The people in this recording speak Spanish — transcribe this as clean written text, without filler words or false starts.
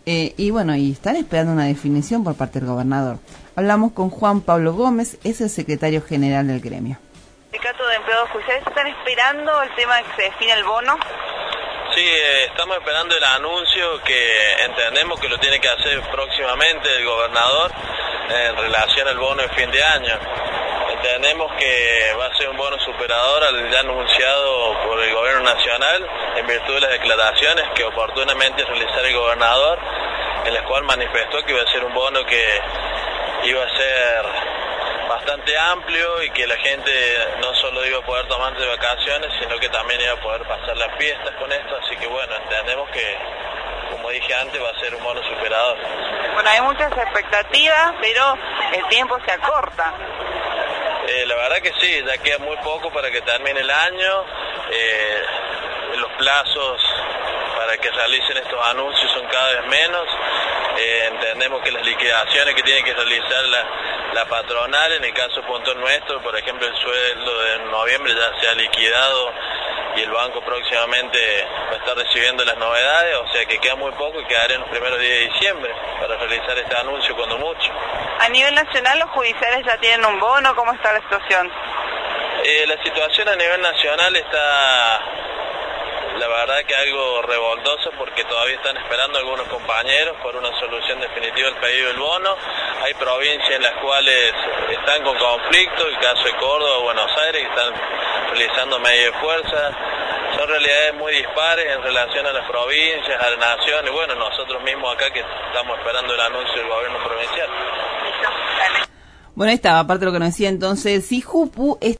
Y bueno, y están esperando una definición por parte del gobernador. Hablamos con Juan Pablo Gómez, es el secretario general del gremio. Sindicato de Empleados Judiciales, ¿están esperando el tema de que se define el bono? Sí, estamos esperando el anuncio que entendemos que lo tiene que hacer próximamente el gobernador en relación al bono de fin de año. Entendemos que va a ser un bono superador al ya anunciado por el gobierno nacional en virtud de las declaraciones que oportunamente realizara el gobernador, en las cuales manifestó que iba a ser un bono que iba a ser bastante amplio y que la gente no solo iba a poder tomarse de vacaciones, sino que también iba a poder pasar las fiestas con esto, así que bueno, entendemos que, como dije antes, va a ser un bono superador. Bueno, hay muchas expectativas, pero el tiempo se acorta. La verdad que sí, ya queda muy poco para que termine el año, los plazos para que realicen estos anuncios son cada vez menos, entendemos que las liquidaciones que tiene que realizar la patronal, en el caso puntual nuestro, por ejemplo el sueldo de noviembre ya se ha liquidado y el banco próximamente va a estar recibiendo las novedades, o sea que queda muy poco y quedará en los primeros días de diciembre para realizar este anuncio cuando mucho. A nivel nacional los judiciales ya tienen un bono, ¿cómo está la situación? La situación a nivel nacional está, la verdad que algo revoltosa porque todavía están esperando algunos compañeros por una solución definitiva del pedido del bono. Hay provincias en las cuales están con conflicto, el caso de Córdoba o Buenos Aires, que están realizando medidas de fuerza. Son realidades muy dispares en relación a las provincias, a la nación y bueno, nosotros mismos acá que estamos esperando el anuncio del gobierno provincial. Bueno, ahí estaba, aparte de lo que nos decía entonces, si Jupu